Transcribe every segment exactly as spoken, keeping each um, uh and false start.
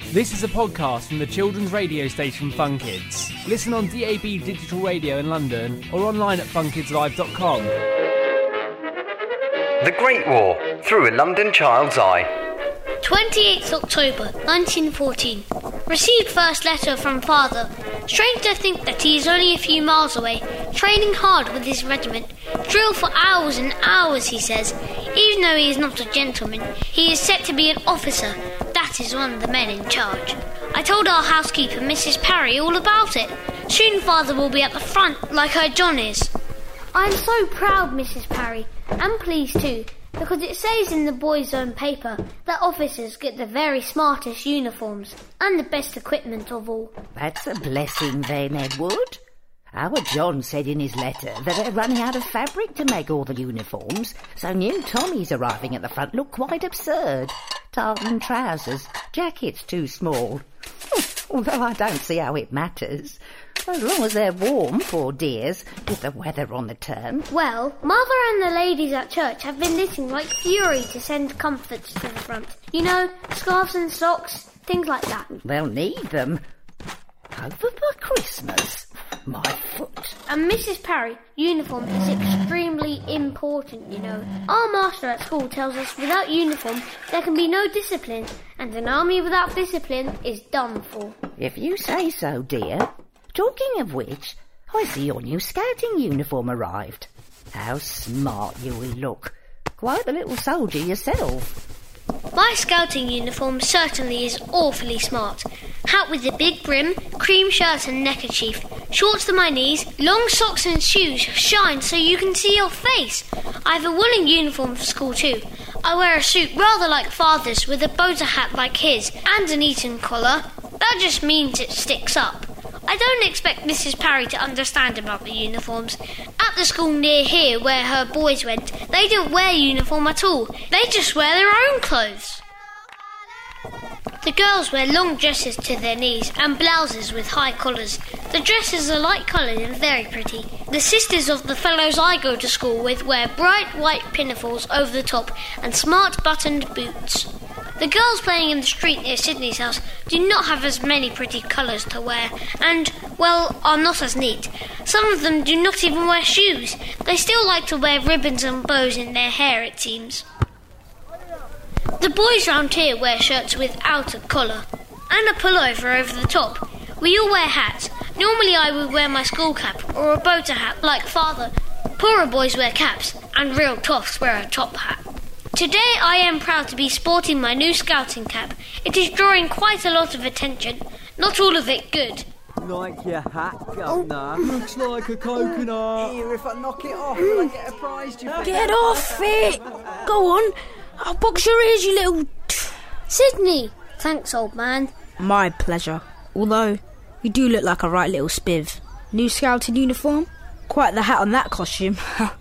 This is a podcast from the children's radio station Fun Kids. Listen on D A B Digital Radio in London or online at fun kids live dot com. The Great War, through a London child's eye. twenty-eighth October nineteen fourteen. Received first letter from father. Strange to think that he is only a few miles away, training hard with his regiment. Drill for hours and hours, he says. Even though he is not a gentleman, he is set to be an officer. That is one of the men in charge. I told our housekeeper, Missus Parry, all about it. Soon father will be at the front, like her John is. I'm so proud, Missus Parry, and pleased too, because it says in the boys' own paper that officers get the very smartest uniforms and the best equipment of all. That's a blessing then, Edward. Our John said in his letter that they're running out of fabric to make all the uniforms, so new Tommies arriving at the front look quite absurd. Tartan trousers, jackets too small. Although I don't see how it matters. As long as they're warm, poor dears, with the weather on the turn. Well, Mother and the ladies at church have been knitting like fury to send comforts to the front. You know, scarves and socks, things like that. They'll need them. Over by Christmas. My foot. And Missus Parry, uniform is extremely important, you know. Our master at school tells us without uniform there can be no discipline, and an army without discipline is done for. If you say so, dear. Talking of which, I see your new scouting uniform arrived. How smart you will look. Quite the little soldier yourself. My scouting uniform certainly is awfully smart. Hat with a big brim, cream shirt and neckerchief, shorts to my knees, long socks and shoes shine so you can see your face. I have a woolen uniform for school too. I wear a suit rather like father's with a boater hat like his and an Eton collar. That just means it sticks up. I don't expect Missus Parry to understand about the uniforms. At the school near here where her boys went, they didn't wear uniform at all. They just wear their own clothes. The girls wear long dresses to their knees and blouses with high collars. The dresses are light-coloured and very pretty. The sisters of the fellows I go to school with wear bright white pinafores over the top and smart buttoned boots. The girls playing in the street near Sydney's house do not have as many pretty colours to wear and, well, are not as neat. Some of them do not even wear shoes. They still like to wear ribbons and bows in their hair, it seems. The boys round here wear shirts without a collar and a pullover over the top. We all wear hats. Normally I would wear my school cap or a boater hat like father. Poorer boys wear caps and real toffs wear a top hat. Today I am proud to be sporting my new scouting cap. It is drawing quite a lot of attention, not all of it good. Like your hat, Governor. Oh. Looks like a coconut. Here, if I knock it off, will I get a prize, do you think? Get off it! Go on, I'll box your ears, you little... Sydney! Thanks, old man. My pleasure. Although, you do look like a right little spiv. New scouting uniform? Quite the hat on that costume.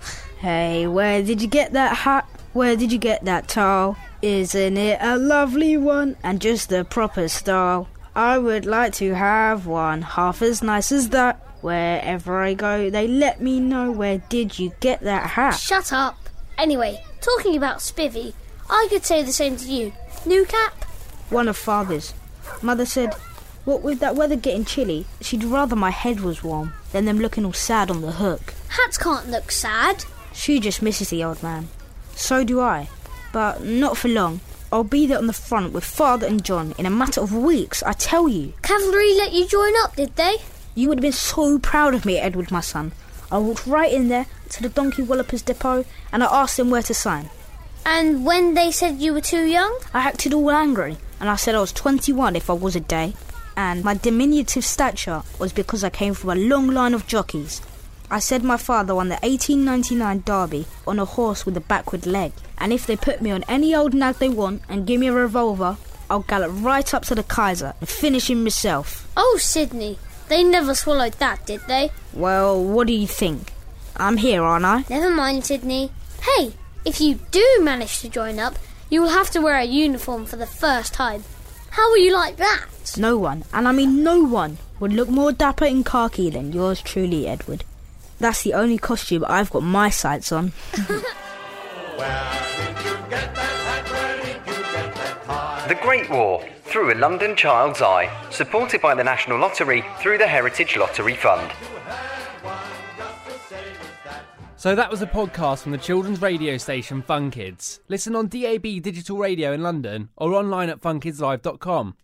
Hey, where did you get that hat? Where did you get that towel? Isn't it a lovely one? And just the proper style. I would like to have one half as nice as that. Wherever I go, they let me know where did you get that hat. Shut up. Anyway, talking about spivvy, I could say the same to you. New cap? One of father's. Mother said, what with that weather getting chilly, she'd rather my head was warm than them looking all sad on the hook. Hats can't look sad. She just misses the old man. So do I, but not for long. I'll be there on the front with Father and John in a matter of weeks, I tell you. Cavalry let you join up, did they? You would have been so proud of me, Edward, my son. I walked right in there to the Donkey Wallopers depot and I asked them where to sign. And when they said you were too young? I acted all angry and I said I was twenty-one if I was a day. And my diminutive stature was because I came from a long line of jockeys. I said my father won the eighteen ninety-nine Derby on a horse with a backward leg. And if they put me on any old nag they want and give me a revolver, I'll gallop right up to the Kaiser and finish him myself. Oh, Sydney, they never swallowed that, did they? Well, what do you think? I'm here, aren't I? Never mind, Sydney. Hey, if you do manage to join up, you will have to wear a uniform for the first time. How will you like that? No one, and I mean no one, would look more dapper in khaki than yours truly, Edward. That's the only costume I've got my sights on. The Great War, through a London child's eye. Supported by the National Lottery through the Heritage Lottery Fund. So that was a podcast from the children's radio station Fun Kids. Listen on D A B Digital Radio in London or online at fun kids live dot com.